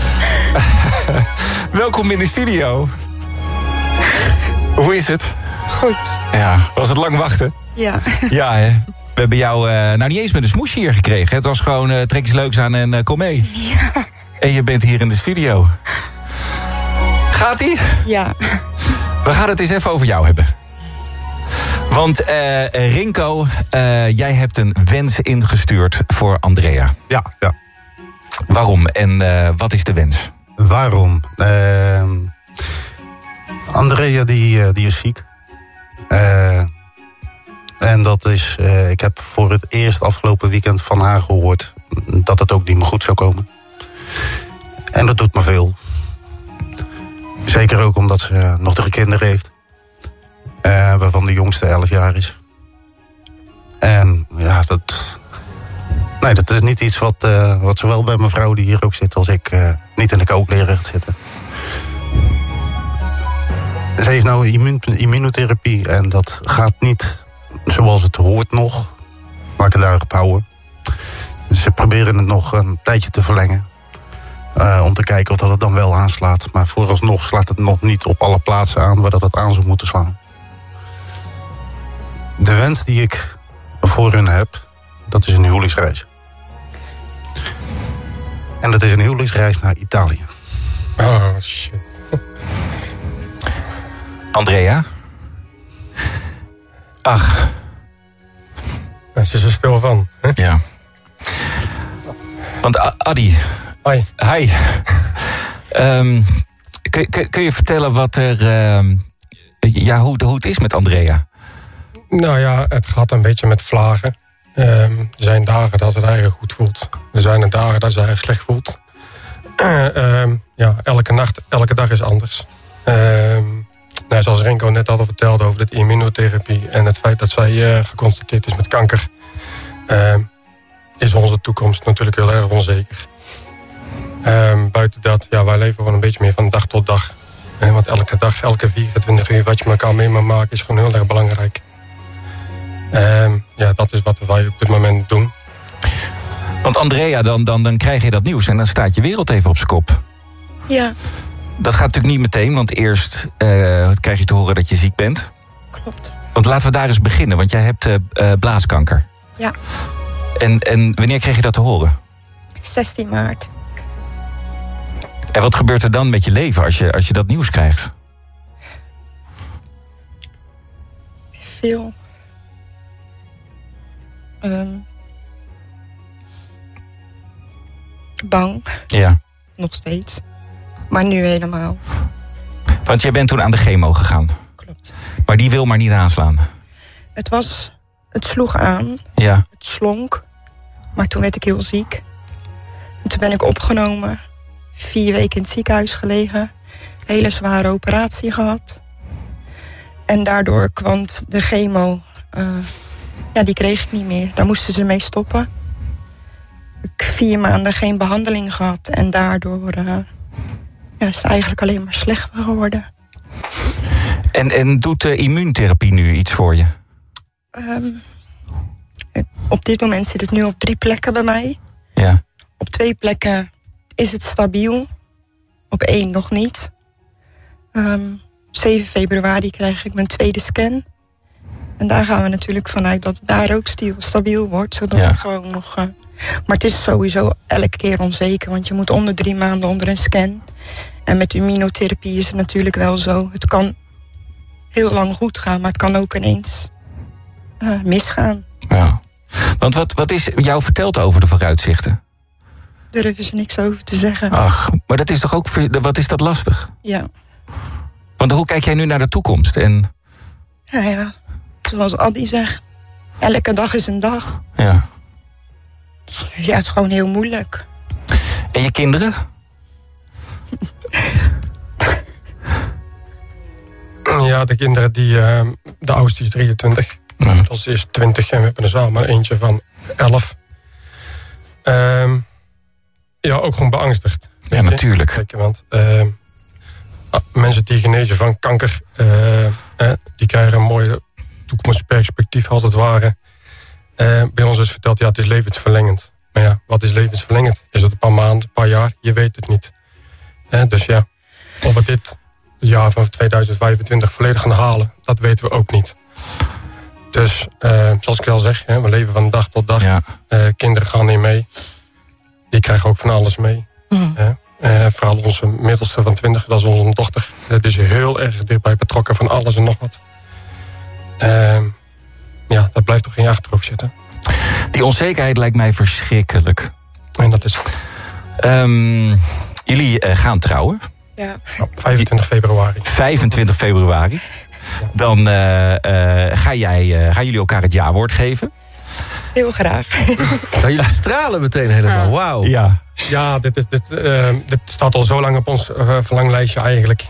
Welkom in de studio. Hoe is het? Goed. Ja, was het lang wachten? Ja. Ja, hè? We hebben jou uh, nou niet eens met een smoesje hier gekregen. Het was gewoon uh, trek iets leuks aan en uh, kom mee. Ja. En je bent hier in de studio. Gaat-ie? Ja. We gaan het eens even over jou hebben. Want uh, Rinko, uh, jij hebt een wens ingestuurd voor Andrea. Ja, ja. Waarom en uh, wat is de wens? Waarom? Uh, Andrea die, uh, die is ziek. Uh, en dat is, uh, ik heb voor het eerst afgelopen weekend van haar gehoord dat het ook niet meer goed zou komen. En dat doet me veel. Zeker ook omdat ze nog drie kinderen heeft. Uh, waarvan de jongste elf jaar is. En ja, dat... Nee, dat is niet iets wat, uh, wat zowel bij mijn vrouw die hier ook zit als ik uh, niet in de kookleren gaat zitten. Ze heeft nou immuun, immunotherapie en dat gaat niet zoals het hoort nog. Maar ik het daarop houden. Dus ze proberen het nog een tijdje te verlengen. Uh, om te kijken of dat het dan wel aanslaat. Maar vooralsnog slaat het nog niet op alle plaatsen aan waar dat het aan zou moeten slaan. De wens die ik voor hun heb, dat is een huwelijksreis. En dat is een huwelijksreis naar Italië. Oh, shit. Andrea? Ach. Daar is er stil van. Hè? Ja. Want A- Adi... Hoi. Hi. um, kun, kun, kun je vertellen wat er... Uh, ja, hoe, hoe het is met Andrea? Nou ja, het gaat een beetje met vlagen. Um, er zijn dagen dat het eigenlijk goed voelt. Er zijn er dagen dat ze eigenlijk slecht voelt. Uh, um, ja, elke nacht, elke dag is anders. Um, nou, zoals Rinko net al vertelde over de immunotherapie... en het feit dat zij uh, geconstateerd is met kanker... Um, is onze toekomst natuurlijk heel erg onzeker. Um, buiten dat, ja, wij leven gewoon een beetje meer van dag tot dag. Uh, want elke dag, elke vierentwintig uur wat je met elkaar mee mag maken... is gewoon heel erg belangrijk. Um, ja, dat is wat wij op dit moment doen. Want Andrea, dan, dan, dan krijg je dat nieuws en dan staat je wereld even op zijn kop. Ja. Dat gaat natuurlijk niet meteen, want eerst uh, krijg je te horen dat je ziek bent. Klopt. Want laten we daar eens beginnen, want jij hebt uh, uh, blaaskanker. Ja. En, en wanneer kreeg je dat te horen? zestien maart. En wat gebeurt er dan met je leven als je, als je dat nieuws krijgt? Veel. Um, bang. Ja. Nog steeds. Maar nu helemaal. Want jij bent toen aan de chemo gegaan. Klopt. Maar die wil maar niet aanslaan. Het was... Het sloeg aan. Ja. Het slonk. Maar toen werd ik heel ziek. En toen ben ik opgenomen. Vier weken in het ziekenhuis gelegen. Hele zware operatie gehad. En daardoor kwam de chemo... Uh, ja, die kreeg ik niet meer. Daar moesten ze mee stoppen. Ik heb vier maanden geen behandeling gehad. En daardoor uh, ja, is het eigenlijk alleen maar slechter geworden. En, en doet de immuuntherapie nu iets voor je? Um, op dit moment zit het nu op drie plekken bij mij. Ja. Op twee plekken is het stabiel. Op één nog niet. Um, zeven februari krijg ik mijn tweede scan. En daar gaan we natuurlijk vanuit dat het daar ook stabiel wordt. Zodat ja. ik gewoon nog... Uh, maar het is sowieso elke keer onzeker. Want je moet om de drie maanden onder een scan. En met immunotherapie is het natuurlijk wel zo. Het kan heel lang goed gaan, maar het kan ook ineens uh, misgaan. Ja. Want wat, wat is jou verteld over de vooruitzichten? Daar durven ze niks over te zeggen. Ach, maar dat is toch ook... Wat is dat lastig? Ja. Want hoe kijk jij nu naar de toekomst? En... Ja, ja. Zoals Adi zegt. Elke dag is een dag. Ja. Ja, het is gewoon heel moeilijk. En je kinderen? Ja, de kinderen die... Uh, de oudste is drieëntwintig. Ja. Dat is twintig en we hebben er samen eentje van elf. Um, Ja, ook gewoon beangstigd. Ja, natuurlijk. Kijk, want uh, mensen die genezen van kanker, uh, eh, die krijgen een mooie toekomstperspectief als het ware. Uh, bij ons is verteld, ja, het is levensverlengend. Maar ja, wat is levensverlengend? Is het een paar maanden, een paar jaar? Je weet het niet. Uh, dus ja, of we dit jaar van tweeduizend vijfentwintig volledig gaan halen, dat weten we ook niet. Dus, uh, zoals ik al zeg, hè, we leven van dag tot dag. Ja. Uh, kinderen gaan niet mee. Die krijgen ook van alles mee. Mm. Uh, uh, vooral onze middelste van twintig, dat is onze dochter. Dat is heel erg dichtbij betrokken van alles en nog wat. Uh, ja, dat blijft toch in je achterhoofd zitten. Die onzekerheid lijkt mij verschrikkelijk. En dat is... Um, jullie uh, gaan trouwen. Ja. Oh, vijfentwintig februari. vijfentwintig februari. Dan uh, uh, ga jij, uh, gaan jullie elkaar het ja-woord geven. Heel graag. Nou, jullie stralen meteen helemaal, wauw. Ja, ja dit, is, dit, uh, dit staat al zo lang op ons uh, verlanglijstje eigenlijk.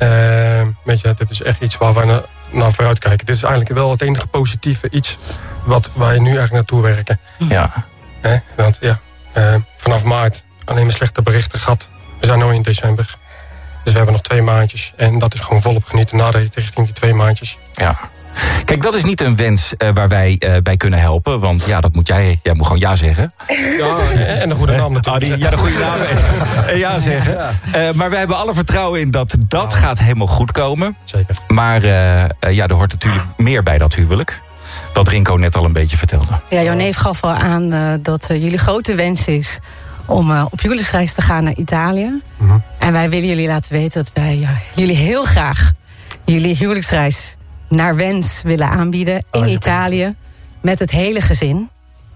Uh, weet je, dit is echt iets waar we naar, naar vooruit kijken. Dit is eigenlijk wel het enige positieve iets wat wij nu eigenlijk naartoe werken. Ja. Eh, want ja, uh, vanaf maart alleen maar slechte berichten gehad. We zijn nu in december. Dus we hebben nog twee maandjes. En dat is gewoon volop genieten na de richting die twee maandjes. Ja. Kijk, dat is niet een wens uh, waar wij uh, bij kunnen helpen. Want ja, dat moet jij. Jij moet gewoon ja zeggen. Ja, en de goede naam natuurlijk. Ah, die, ja, de goede naam. En ja zeggen. Uh, maar wij hebben alle vertrouwen in dat dat gaat helemaal goed komen. Zeker. Maar uh, uh, ja, er hoort natuurlijk meer bij dat huwelijk. Wat Rinko net al een beetje vertelde. Ja, jouw neef gaf al aan uh, dat uh, jullie grote wens is om uh, op huwelijksreis te gaan naar Italië. Mm-hmm. En wij willen jullie laten weten dat wij uh, jullie heel graag jullie huwelijksreis naar wens willen aanbieden in oh, Italië met het hele gezin.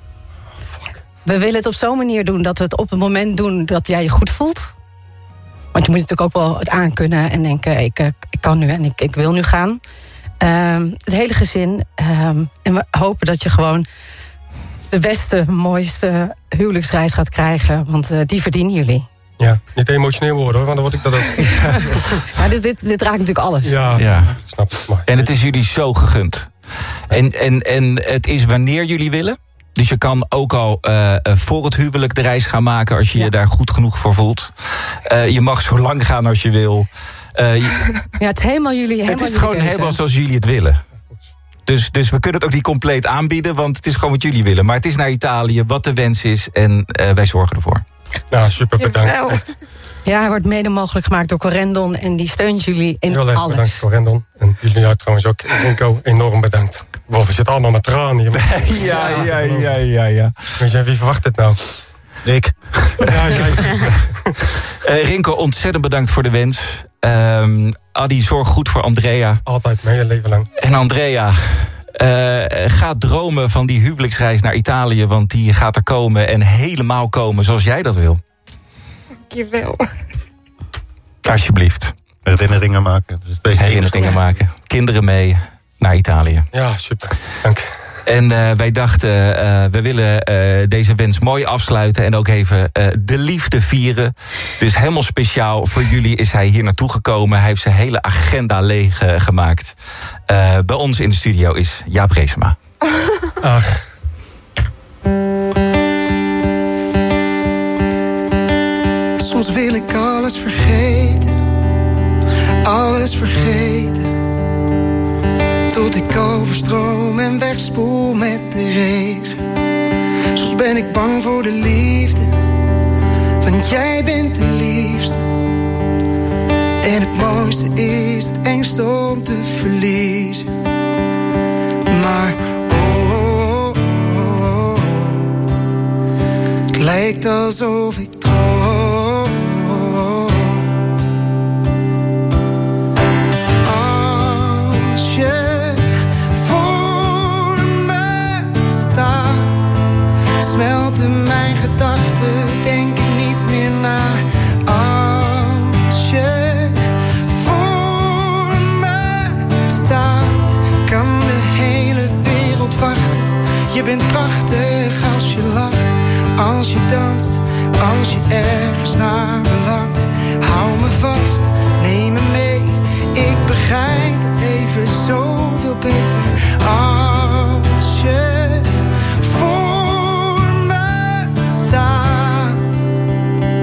Fuck. We willen het op zo'n manier doen dat we het op het moment doen dat jij je goed voelt. Want je moet natuurlijk ook wel het aankunnen en denken, ik, ik kan nu en ik, ik wil nu gaan. Um, het hele gezin. Um, en we hopen dat je gewoon de beste, mooiste huwelijksreis gaat krijgen. Want uh, die verdienen jullie. Ja, niet emotioneel worden hoor, want dan word ik dat ook. Ja, ja dit, dit, dit raakt natuurlijk alles. Ja, ja. Ik snap het. Maar. En het is jullie zo gegund. En, en, en het is wanneer jullie willen. Dus je kan ook al uh, voor het huwelijk de reis gaan maken als je ja. je daar goed genoeg voor voelt. Uh, je mag zo lang gaan als je wil. Uh, je, ja, het is helemaal jullie. Helemaal het is jullie gewoon keuze. helemaal zoals jullie het willen. Dus, dus we kunnen het ook niet compleet aanbieden, want het is gewoon wat jullie willen. Maar het is naar Italië, wat de wens is, en uh, wij zorgen ervoor. Nou, super bedankt. Ja, hij wordt mede mogelijk gemaakt door Corendon en die steunt jullie in Heel erg alles. Bedankt Corendon. En jullie jou trouwens ook, Rinko, enorm bedankt. Wow, we zitten allemaal met tranen hier. ja, ja, ja, ja, ja. Weet je, wie verwacht dit nou? Ik. Ja, jij. uh, Rinko, ontzettend bedankt voor de wens. Um, Adi, zorg goed voor Andrea. Altijd, mijn hele leven lang. En Andrea, uh, ga dromen van die huwelijksreis naar Italië, want die gaat er komen en helemaal komen zoals jij dat wil. Dankjewel. Alsjeblieft. Herinneringen maken. Dus Herinneringen maken. Kinderen mee naar Italië. Ja, super. Dank. En uh, wij dachten, uh, we willen uh, deze wens mooi afsluiten en ook even uh, de liefde vieren. Dus helemaal speciaal voor jullie is hij hier naartoe gekomen. Hij heeft zijn hele agenda leeg uh, gemaakt. Uh, bij ons in de studio is Jaap Reesema. Ach. Soms wil ik alles vergeten, alles vergeten. Tot ik overstroom en wegspoel met de regen. Soms ben ik bang voor de liefde, want jij bent de liefste. En het mooiste is het engste om te verliezen. Maar oh, oh, oh, het lijkt alsof ik droom. Als je voor me staat, smelten mijn gedachten, denk ik niet meer na. Als je voor me staat, kan de hele wereld wachten. Je bent prachtig als je lacht, als je danst, als je ergens naar belangt. Hou me vast, neem me mee, ik begrijp het even zoveel beter. Als je voor me staat.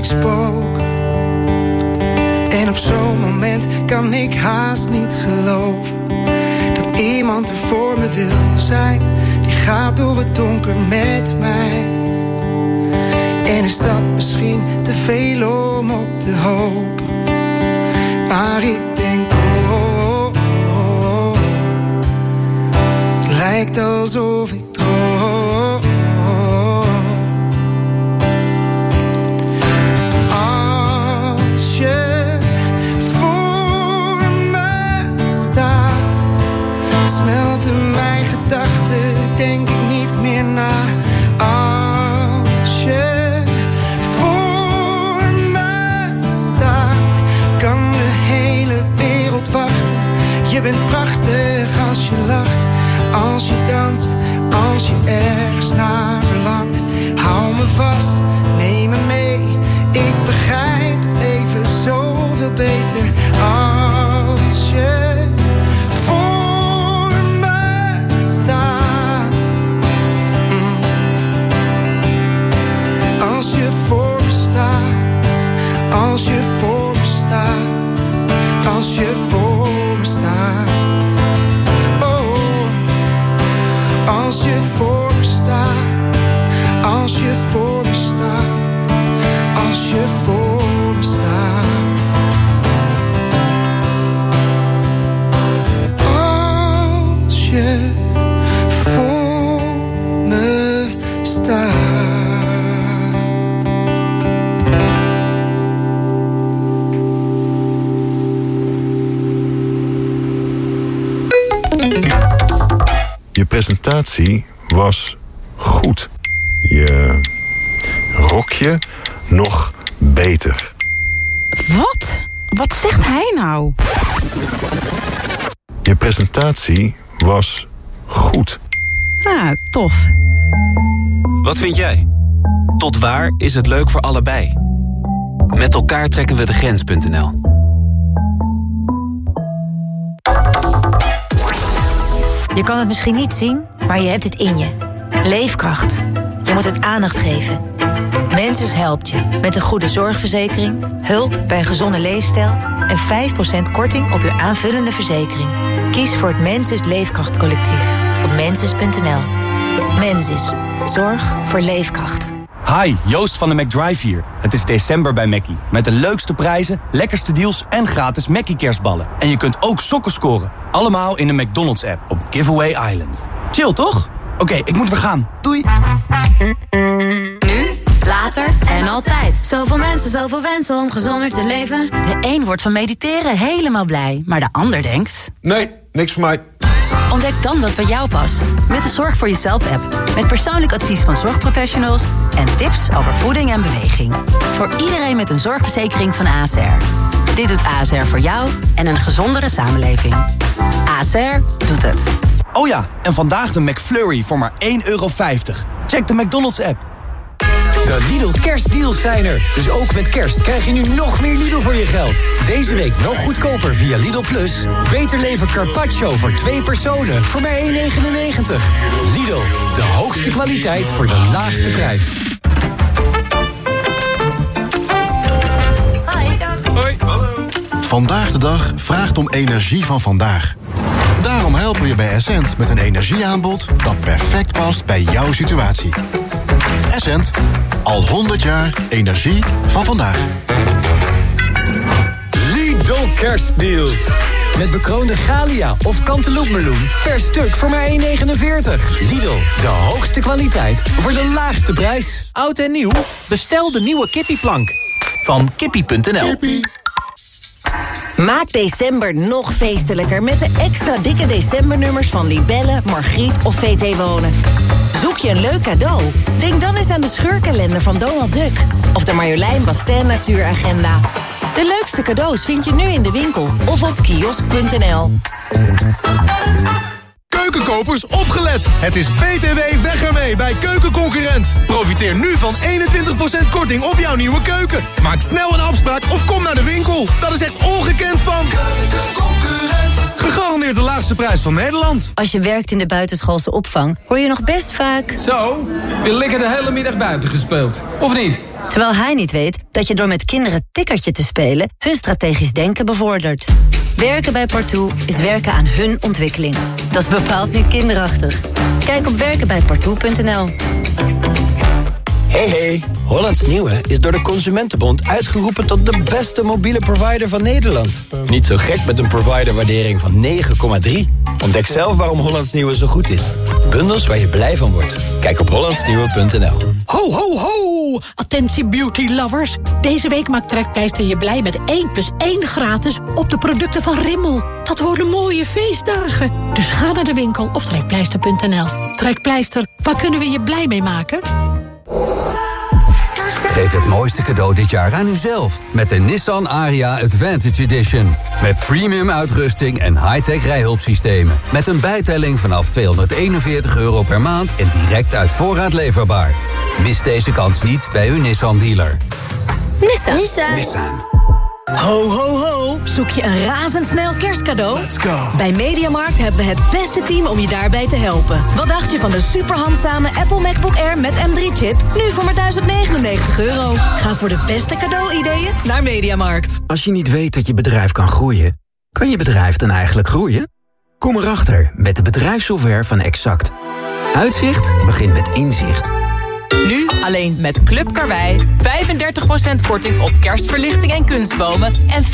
spook. En op zo'n moment kan ik haast niet geloven dat iemand er voor me wil zijn. Die gaat door het donker met mij. En is dat misschien te veel om op te hopen? Maar ik denk, oh, oh, oh, oh. Het lijkt alsof ik droom. Als je voor me staat, smelten mijn gedachten, denk ik niet meer na. Als je voor me staat, kan de hele wereld wachten. Je bent prachtig als je lacht, als je danst, als je ergens naar verlangt. Hou me vast, neem me mee, ik begrijp even zoveel beter. Als je voor me staat, mm. Als je voor me staat, als je voor me staat, als je voor me staat. Oh, als je voor me staat, als je voor me staat, als je voor me staat. Als je voor me staat. Je presentatie was goed. Je rokje nog beter. Wat? Wat zegt hij nou? Je presentatie was goed. Ah, tof. Wat vind jij? Tot waar is het leuk voor allebei? Met elkaar trekken we de grens punt n l. Je kan het misschien niet zien, maar je hebt het in je. Leefkracht. Je moet het aandacht geven. Mensis helpt je met een goede zorgverzekering, hulp bij een gezonde leefstijl en vijf procent korting op je aanvullende verzekering. Kies voor het Mensis Leefkrachtcollectief op mensis punt n l. Mensis. Zorg voor leefkracht. Hi, Joost van de McDrive hier. Het is december bij Mackie. Met de leukste prijzen, lekkerste deals en gratis Mackie kerstballen. En je kunt ook sokken scoren. Allemaal in de McDonald's app op Giveaway Island. Chill, toch? Oké, okay, ik moet weer gaan. Doei! Nu, later en altijd. Zoveel mensen, zoveel wensen om gezonder te leven. De een wordt van mediteren helemaal blij, maar de ander denkt... Nee, niks voor mij. Ontdek dan wat bij jou past. Met de Zorg voor Jezelf-app. Met persoonlijk advies van zorgprofessionals en tips over voeding en beweging. Voor iedereen met een zorgverzekering van A S R. Dit doet A S R voor jou en een gezondere samenleving. A S R doet het. Oh ja, en vandaag de McFlurry voor maar één euro vijftig. Check de McDonald's app. De Lidl kerstdeals zijn er. Dus ook met kerst krijg je nu nog meer Lidl voor je geld. Deze week nog goedkoper via Lidl Plus. Beter leven carpaccio voor twee personen voor maar één negenennegentig. Lidl, de hoogste kwaliteit voor de laagste prijs. Hoi. Hallo. Vandaag de dag vraagt om energie van vandaag. Daarom helpen we je bij Essent met een energieaanbod dat perfect past bij jouw situatie. Essent, al honderd jaar energie van vandaag. Lidl kerstdeals. Met bekroonde Galia of Cantaloupe-meloen per stuk voor maar één negenenveertig. Lidl, de hoogste kwaliteit voor de laagste prijs. Oud en nieuw, bestel de nieuwe kippieplank van kippie punt n l. Kippie. Maak december nog feestelijker met de extra dikke decembernummers van Libelle, Margriet of V T Wonen. Zoek je een leuk cadeau? Denk dan eens aan de scheurkalender van Donald Duck of de Marjolein Bastin Natuuragenda. De leukste cadeaus vind je nu in de winkel of op kiosk punt n l. Keukenkopers, opgelet! Het is B T W weg ermee bij Keukenconcurrent. Profiteer nu van eenentwintig procent korting op jouw nieuwe keuken. Maak snel een afspraak of kom naar de winkel. Dat is echt ongekend van Keukenconcurrent. Gegarandeerd de laagste laagste prijs van Nederland. Als je werkt in de buitenschoolse opvang, hoor je nog best vaak... Zo, weer lekker de hele middag buiten gespeeld, of niet? Terwijl hij niet weet dat je door met kinderen tikkertje te spelen... hun strategisch denken bevordert. Werken bij Partout is werken aan hun ontwikkeling. Dat is bepaald niet kinderachtig. Kijk op werken bij partout punt n l. Hey hey, Hollands Nieuwe is door de Consumentenbond uitgeroepen tot de beste mobiele provider van Nederland. Niet zo gek met een providerwaardering van negen komma drie. Ontdek zelf waarom Hollands Nieuwe zo goed is. Bundels waar je blij van wordt. Kijk op hollands nieuwe punt n l. Ho, ho, ho! Attentie beauty lovers. Deze week maakt Trekpleister je blij met één plus één gratis op de producten van Rimmel. Dat worden mooie feestdagen. Dus ga naar de winkel of trekpleister punt n l. Trekpleister, waar kunnen we je blij mee maken? Geef het mooiste cadeau dit jaar aan uzelf met de Nissan Ariya Advantage Edition. Met premium uitrusting en high-tech rijhulpsystemen. Met een bijtelling vanaf tweehonderdeenenveertig euro per maand en direct uit voorraad leverbaar. Mis deze kans niet bij uw Nissan dealer. Nissan. Nissan. Nissan. Ho, ho, ho! Zoek je een razendsnel kerstcadeau? Let's go! Bij Mediamarkt hebben we het beste team om je daarbij te helpen. Wat dacht je van de superhandzame Apple MacBook Air met M drie chip? Nu voor maar duizend negenennegentig euro. Ga voor de beste cadeauideeën naar Mediamarkt. Als je niet weet dat je bedrijf kan groeien, kan je bedrijf dan eigenlijk groeien? Kom erachter met de bedrijfssoftware van Exact. Uitzicht begint met inzicht. Nu alleen met Club Karwei. vijfendertig procent korting op kerstverlichting en kunstbomen. En